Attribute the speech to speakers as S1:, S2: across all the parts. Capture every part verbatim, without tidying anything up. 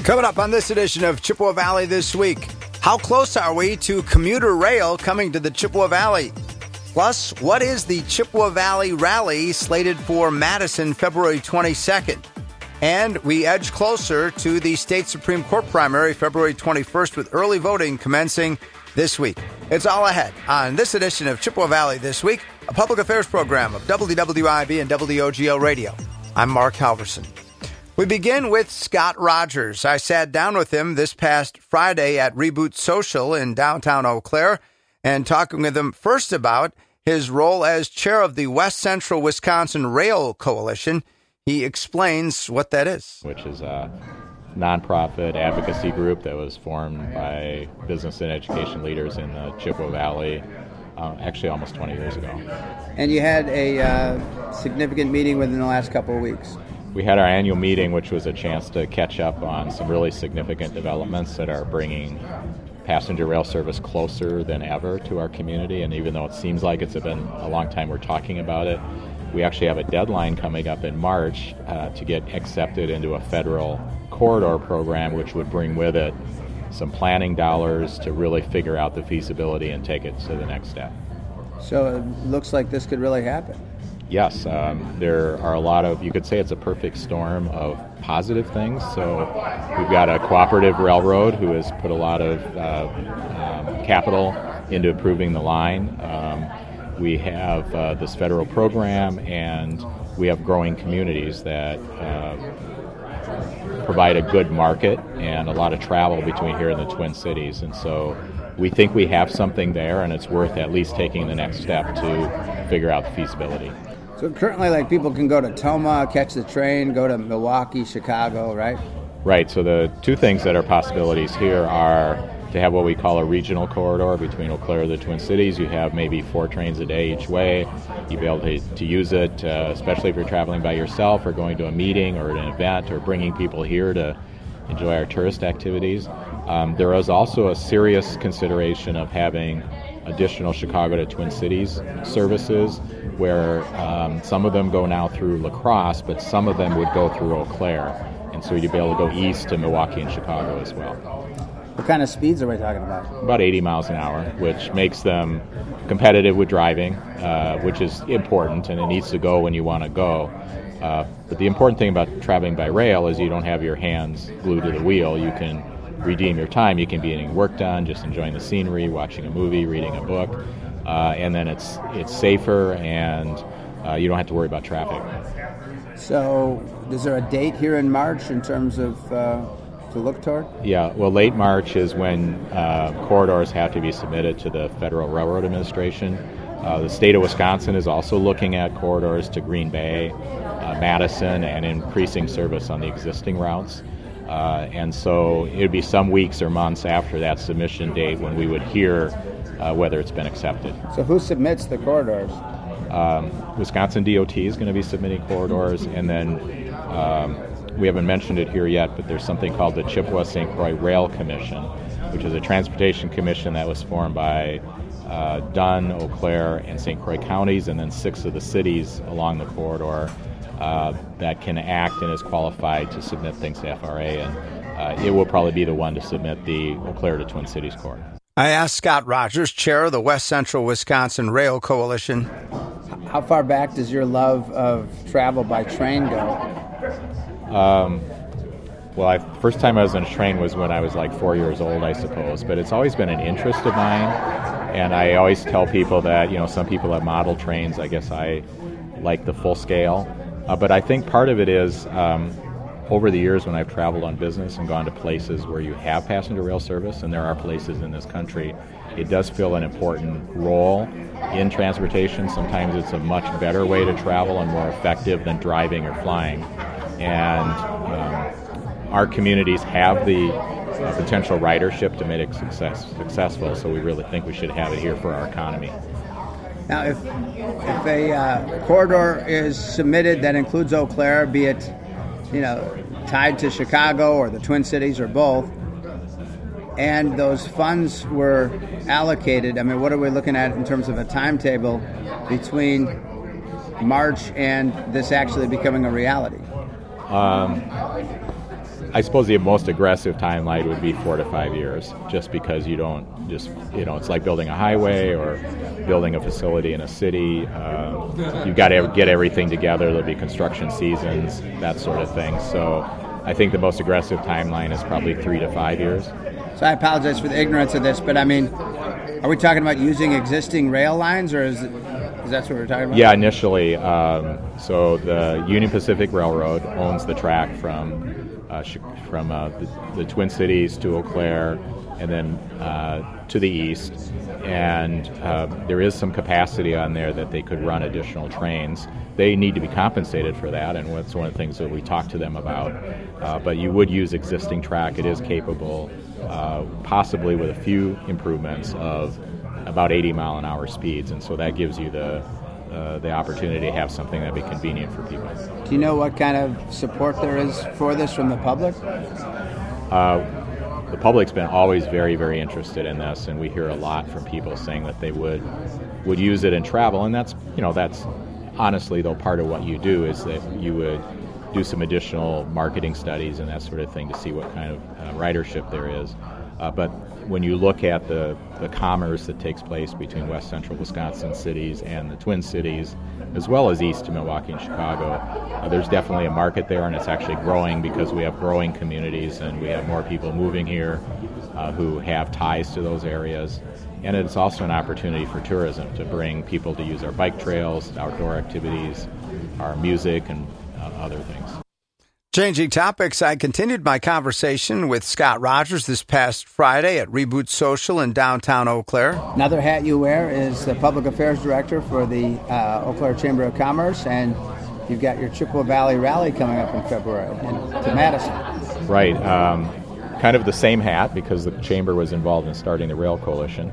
S1: Coming up on this edition of Chippewa Valley This Week, how close are we to commuter rail coming to the Chippewa Valley? Plus, what is the Chippewa Valley Rally slated for Madison February twenty-second? And we edge closer to the state Supreme Court primary February twenty-first with early voting commencing this week. It's all ahead on this edition of Chippewa Valley This Week, a public affairs program of W W I B and W O G O Radio. I'm Mark Halverson. We begin with Scott Rogers. I sat down with him this past Friday at Reboot Social in downtown Eau Claire and talking with him first about his role as chair of the West Central Wisconsin Rail Coalition. He explains what that is.
S2: Which is a nonprofit advocacy group that was formed by business and education leaders in the Chippewa Valley uh, actually almost twenty years ago.
S3: And you had a uh, significant meeting within the last couple of weeks.
S2: We had our annual meeting, which was a chance to catch up on some really significant developments that are bringing passenger rail service closer than ever to our community. And even though it seems like it's been a long time we're talking about it, we actually have a deadline coming up in March uh, to get accepted into a federal corridor program, which would bring with it some planning dollars to really figure out the feasibility and take it to the next step.
S3: So it looks like this could really happen.
S2: Yes, um, there are a lot of, you could say it's a perfect storm of positive things. So we've got a cooperative railroad who has put a lot of uh, um, capital into improving the line. Um, we have uh, this federal program, and we have growing communities that uh, provide a good market and a lot of travel between here and the Twin Cities. And so we think we have something there, and it's worth at least taking the next step to figure out the feasibility.
S3: So currently, like, people can go to Toma, catch the train, go to Milwaukee, Chicago, right?
S2: Right. So the two things that are possibilities here are to have what we call a regional corridor between Eau Claire and the Twin Cities. You have maybe four trains a day each way. You'll be able to, to use it, uh, especially if you're traveling by yourself or going to a meeting or an event or bringing people here to enjoy our tourist activities. Um, there is also a serious consideration of having additional Chicago to Twin Cities services, where um, some of them go now through La Crosse, but some of them would go through Eau Claire. And so you'd be able to go east to Milwaukee and Chicago as well.
S3: What kind of speeds are we talking about?
S2: About eighty miles an hour, which makes them competitive with driving, uh, which is important, and it needs to go when you want to go. Uh, but the important thing about traveling by rail is you don't have your hands glued to the wheel. You can redeem your time. You can be getting work done, just enjoying the scenery, watching a movie, reading a book, uh, and then it's it's safer, and uh, you don't have to worry about traffic.
S3: So is there a date here in March in terms of uh, to look toward?
S2: Yeah, well, late March is when uh, corridors have to be submitted to the Federal Railroad Administration. Uh, the state of Wisconsin is also looking at corridors to Green Bay, uh, Madison, and increasing service on the existing routes. Uh, and so it would be some weeks or months after that submission date when we would hear uh, whether it's been accepted.
S3: So who submits the corridors?
S2: Um, Wisconsin D O T is going to be submitting corridors, and then um, we haven't mentioned it here yet, but there's something called the Chippewa-Saint Croix Rail Commission, which is a transportation commission that was formed by uh, Dunn, Eau Claire, and Saint Croix counties, and then six of the cities along the corridor uh, that can act and is qualified to submit things to F R A, and uh, it will probably be the one to submit the Eau Claire to Twin Cities corridor.
S1: I asked Scott Rogers, chair of the West Central Wisconsin Rail Coalition.
S3: How far back does your love of travel by train go?
S2: Um, well, I, first time I was on a train was when I was like four years old, I suppose. But it's always been an interest of mine, and I always tell people that, you know, some people have model trains. I guess I like the full scale. Uh, but I think part of it is um, over the years when I've traveled on business and gone to places where you have passenger rail service, and there are places in this country, it does fill an important role in transportation. Sometimes it's a much better way to travel and more effective than driving or flying. And um, our communities have the uh, potential ridership to make it success, successful, so we really think we should have it here for our economy.
S3: Now, if if a uh, corridor is submitted that includes Eau Claire, be it, you know, tied to Chicago or the Twin Cities or both, and those funds were allocated, I mean, what are we looking at in terms of a timetable between March and this actually becoming a reality?
S2: Um, I suppose the most aggressive timeline would be four to five years, just because you don't just, you know, it's like building a highway or building a facility in a city. Uh, you've got to get everything together. There'll be construction seasons, that sort of thing. So I think the most aggressive timeline is probably three to five years.
S3: So I apologize for the ignorance of this, but I mean, are we talking about using existing rail lines, or is it, is that what we're talking about?
S2: Yeah, initially. Um, so the Union Pacific Railroad owns the track from uh, from uh, the, the Twin Cities to Eau Claire, and then uh, to the east. And uh, there is some capacity on there that they could run additional trains. They need to be compensated for that, and that's one of the things that we talk to them about. Uh, but you would use existing track. It is capable, uh, possibly with a few improvements, of about eighty mile an hour speeds, and so that gives you the uh, the opportunity to have something that'd be convenient for people.
S3: Do you know what kind of support there is for this from the public?
S2: Uh, the public's been always very, very interested in this, and we hear a lot from people saying that they would would use it in travel, and that's you know that's honestly though part of what you do is that you would do some additional marketing studies and that sort of thing to see what kind of uh, ridership there is. Uh, but when you look at the, the commerce that takes place between west central Wisconsin cities and the Twin Cities, as well as east to Milwaukee and Chicago, uh, there's definitely a market there, and it's actually growing because we have growing communities and we have more people moving here uh, who have ties to those areas. And it's also an opportunity for tourism to bring people to use our bike trails, outdoor activities, our music, and uh, other things.
S1: Changing topics, I continued my conversation with Scott Rogers this past Friday at Reboot Social in downtown Eau Claire.
S3: Another hat you wear is the Public Affairs Director for the uh, Eau Claire Chamber of Commerce, and you've got your Chippewa Valley Rally coming up in February in, to Madison.
S2: Right. Um, kind of the same hat because the Chamber was involved in starting the Rail Coalition.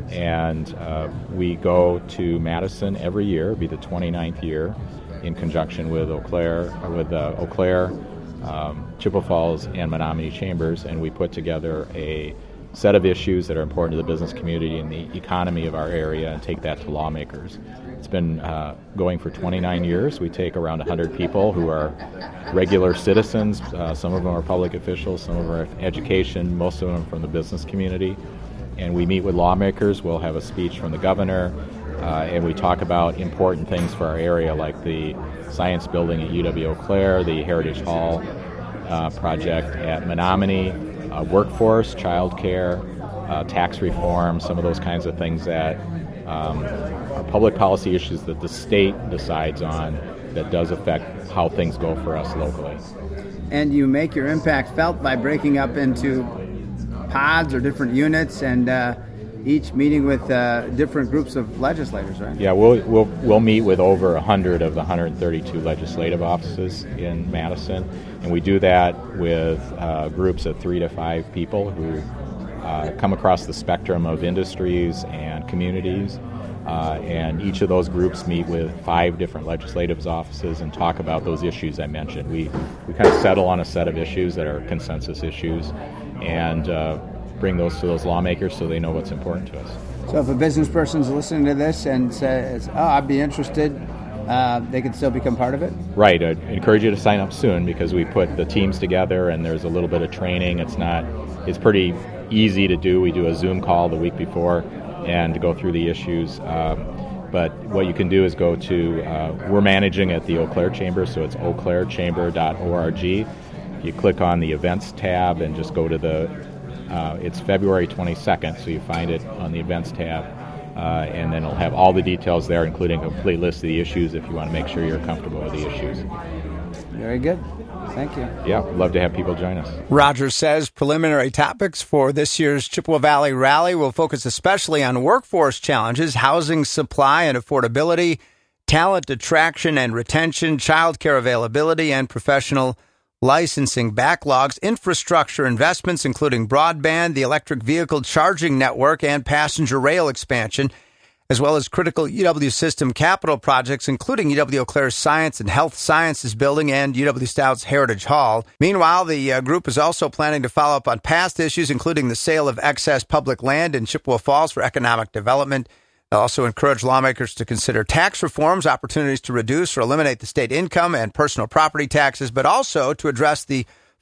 S2: And uh, we go to Madison every year, it'll be the twenty-ninth year, in conjunction with Eau Claire, with uh, Eau Claire, um, Chippewa Falls, and Menominee Chambers, and we put together a set of issues that are important to the business community and the economy of our area and take that to lawmakers. It's been uh, going for twenty-nine years. We take around one hundred people who are regular citizens. Uh, some of them are public officials, some of them are education, most of them from the business community. And we meet with lawmakers. We'll have a speech from the governor, uh, and we talk about important things for our area, like the science building at U W Eau Claire, the Heritage Hall uh, project at Menominee, uh, workforce, child care, uh, tax reform, some of those kinds of things that um, are public policy issues that the state decides on that does affect how things go for us locally.
S3: And you make your impact felt by breaking up into pods or different units, and uh, each meeting with uh, different groups of legislators, right?
S2: Yeah, we'll we'll we'll meet with over a hundred of the one hundred thirty-two legislative offices in Madison, and we do that with uh, groups of three to five people who uh, come across the spectrum of industries and communities. Uh, and each of those groups meet with five different legislative offices and talk about those issues I mentioned. We we kind of settle on a set of issues that are consensus issues, and uh, bring those to those lawmakers so they know what's important to us.
S3: So if a business person's listening to this and says, oh, I'd be interested, uh, they can still become part of it?
S2: Right. I'd encourage you to sign up soon because we put the teams together and there's a little bit of training. It's not, it's pretty easy to do. We do a Zoom call the week before and go through the issues. Um, but what you can do is go to, uh, we're managing at the Eau Claire Chamber, so it's eau claire chamber dot org. You click on the events tab and just go to the, uh, it's February twenty-second, so you find it on the events tab. Uh, and then it'll have all the details there, including a complete list of the issues if you want to make sure you're comfortable with the issues.
S3: Very good. Thank you.
S2: Yeah, love to have people join us.
S1: Rogers says preliminary topics for this year's Chippewa Valley Rally will focus especially on workforce challenges, housing supply and affordability, talent attraction and retention, childcare availability, and professional licensing backlogs, infrastructure investments, including broadband, the electric vehicle charging network, and passenger rail expansion, as well as critical U W system capital projects, including U W Eau Claire's Science and Health Sciences Building and U W Stout's Heritage Hall. Meanwhile, the uh, group is also planning to follow up on past issues, including the sale of excess public land in Chippewa Falls for economic development. They'll also encourage lawmakers to consider tax reforms, opportunities to reduce or eliminate the state income and personal property taxes, but also to address the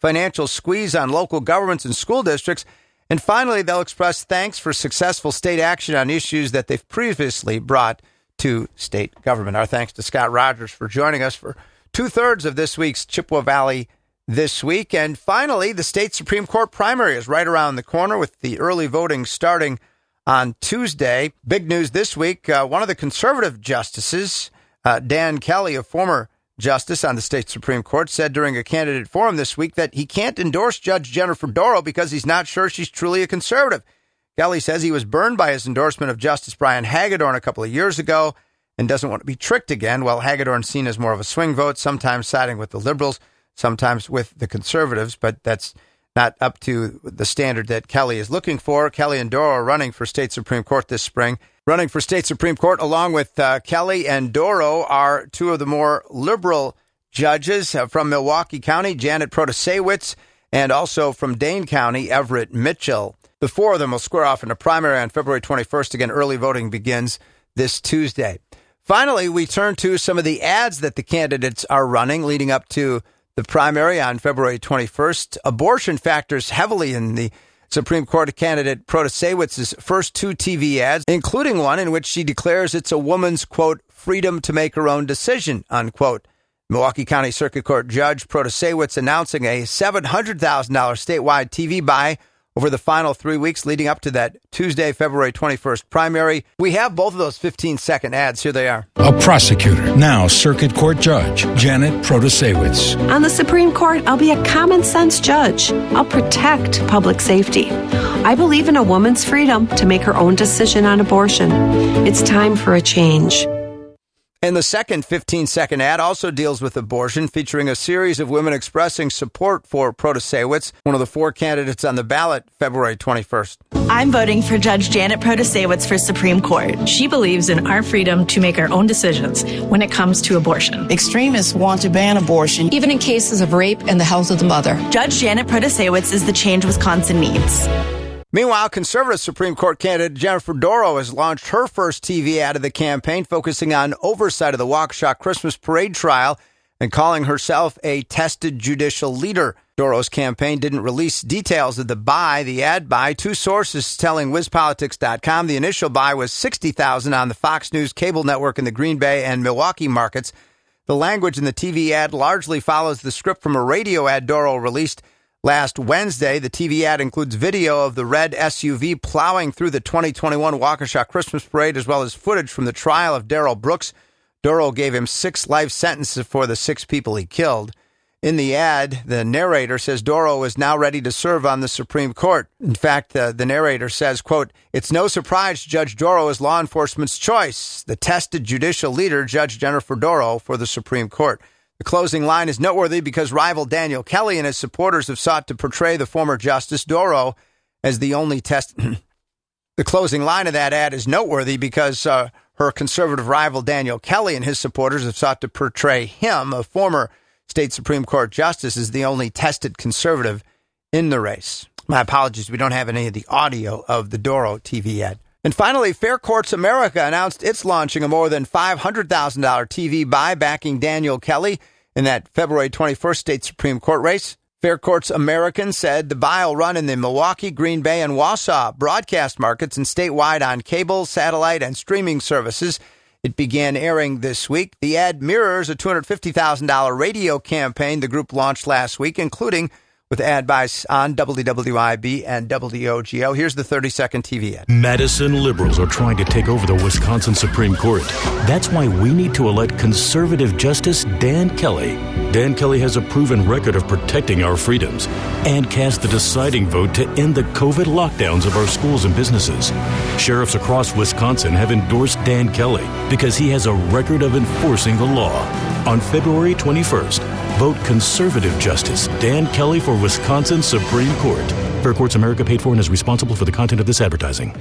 S1: financial squeeze on local governments and school districts. And finally, they'll express thanks for successful state action on issues that they've previously brought to state government. Our thanks to Scott Rogers for joining us for two-thirds of this week's Chippewa Valley This Week. And finally, the state Supreme Court primary is right around the corner with the early voting starting on Tuesday. Big news this week, uh, one of the conservative justices, uh, Dan Kelly, a former justice on the state Supreme Court, said during a candidate forum this week that he can't endorse Judge Jennifer Dorow because he's not sure she's truly a conservative. Kelly says he was burned by his endorsement of Justice Brian Hagedorn a couple of years ago and doesn't want to be tricked again. While Hagedorn's seen as more of a swing vote, sometimes siding with the liberals, sometimes with the conservatives, but that's not up to the standard that Kelly is looking for. Kelly and Dorow are running for state Supreme Court this spring. Running for state Supreme Court along with uh, Kelly and Dorow are two of the more liberal judges uh, from Milwaukee County, Janet Protasewicz, and also from Dane County, Everett Mitchell. The four of them will square off in a primary on February twenty-first. Again, early voting begins this Tuesday. Finally, we turn to some of the ads that the candidates are running leading up to the primary on February twenty-first. Abortion factors heavily in the Supreme Court candidate Protasewicz's first two T V ads, including one in which she declares it's a woman's, quote, freedom to make her own decision, unquote. Milwaukee County Circuit Court Judge Protasewicz announcing a seven hundred thousand dollars statewide T V buy over the final three weeks leading up to that Tuesday, February twenty-first primary. We have both of those fifteen-second ads. Here they are.
S4: A prosecutor, now Circuit Court Judge, Janet Protasewicz.
S5: On the Supreme Court, I'll be a common-sense judge. I'll protect public safety. I believe in a woman's freedom to make her own decision on abortion. It's time for a change.
S1: And the second fifteen-second ad also deals with abortion, featuring a series of women expressing support for Protasewicz, one of the four candidates on the ballot February twenty-first.
S6: I'm voting for Judge Janet Protasewicz for Supreme Court. She believes in our freedom to make our own decisions when it comes to abortion.
S7: Extremists want to ban abortion,
S8: even in cases of rape and the health of the mother.
S6: Judge Janet Protasewicz is the change Wisconsin needs.
S1: Meanwhile, conservative Supreme Court candidate Jennifer Dorow has launched her first T V ad of the campaign, focusing on oversight of the Waukesha Christmas Parade trial and calling herself a tested judicial leader. Dorow's campaign didn't release details of the buy, the ad buy. Two sources telling Wiz Politics dot com the initial buy was sixty thousand dollars on the Fox News cable network in the Green Bay and Milwaukee markets. The language in the T V ad largely follows the script from a radio ad Dorow released last Wednesday. The T V ad includes video of the red S U V plowing through the twenty twenty-one Waukesha Christmas Parade, as well as footage from the trial of Darrell Brooks. Dorow gave him six life sentences for the six people he killed. In the ad, the narrator says Dorow is now ready to serve on the Supreme Court. In fact, uh, the narrator says, quote, "It's no surprise Judge Dorow is law enforcement's choice. The tested judicial leader, Judge Jennifer Dorow, for the Supreme Court." The closing line is noteworthy because rival Daniel Kelly and his supporters have sought to portray the former Justice Dorow as the only test. The closing line of that ad is noteworthy because uh, her conservative rival Daniel Kelly and his supporters have sought to portray him, a former state Supreme Court justice, as the only tested conservative in the race. My apologies, we don't have any of the audio of the Dorow T V ad. And finally, Fair Courts America announced it's launching a more than five hundred thousand dollars T V buy backing Daniel Kelly in that February twenty-first state Supreme Court race. Fair Courts American said the buy will run in the Milwaukee, Green Bay, and Wausau broadcast markets and statewide on cable, satellite, and streaming services. It began airing this week. The ad mirrors a two hundred fifty thousand dollars radio campaign the group launched last week, including with ad buys on W W I B and W O G O. Here's the thirty-second T V ad.
S9: Madison liberals are trying to take over the Wisconsin Supreme Court. That's why we need to elect conservative Justice Dan Kelly. Dan Kelly has a proven record of protecting our freedoms and cast the deciding vote to end the COVID lockdowns of our schools and businesses. Sheriffs across Wisconsin have endorsed Dan Kelly because he has a record of enforcing the law. On February twenty-first, vote conservative Justice Dan Kelly for Wisconsin Supreme Court. Fair Courts America paid for and is responsible for the content of this advertising.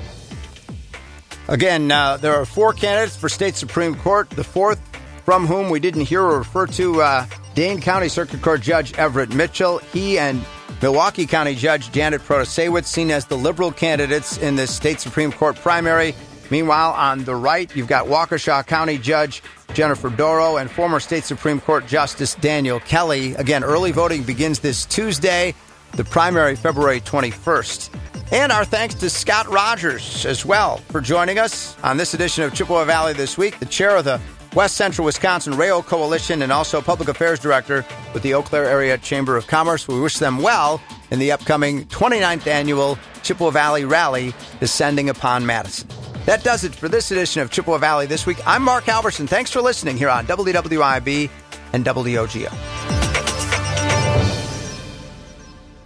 S1: Again, uh, there are four candidates for state Supreme Court. The fourth, from whom we didn't hear or refer to, uh, Dane County Circuit Court Judge Everett Mitchell. He and Milwaukee County Judge Janet Protasewicz, seen as the liberal candidates in this state Supreme Court primary. Meanwhile, on the right, you've got Waukesha County Judge Jennifer Doro, and former state Supreme Court Justice Daniel Kelly. Again, early voting begins this Tuesday, the primary February twenty-first. And our thanks to Scott Rogers as well for joining us on this edition of Chippewa Valley This Week, the chair of the West Central Wisconsin Rail Coalition and also Public Affairs Director with the Eau Claire Area Chamber of Commerce. We wish them well in the upcoming twenty-ninth Annual Chippewa Valley Rally descending upon Madison. That does it for this edition of Chippewa Valley This Week. I'm Mark Alverson. Thanks for listening here on W W I B and W O G O.